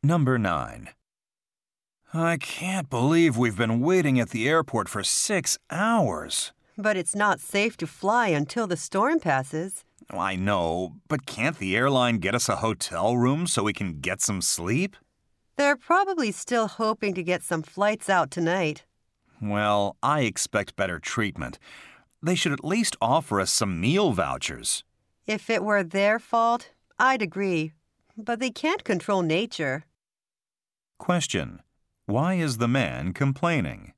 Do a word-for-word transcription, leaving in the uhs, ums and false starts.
Number nine. I can't believe we've been waiting at the airport for six hours. But it's not safe to fly until the storm passes. I know, but can't the airline get us a hotel room so we can get some sleep? They're probably still hoping to get some flights out tonight. Well, I expect better treatment. They should at least offer us some meal vouchers. If it were their fault, I'd agree. But they can't control nature. Question. Why is the man complaining?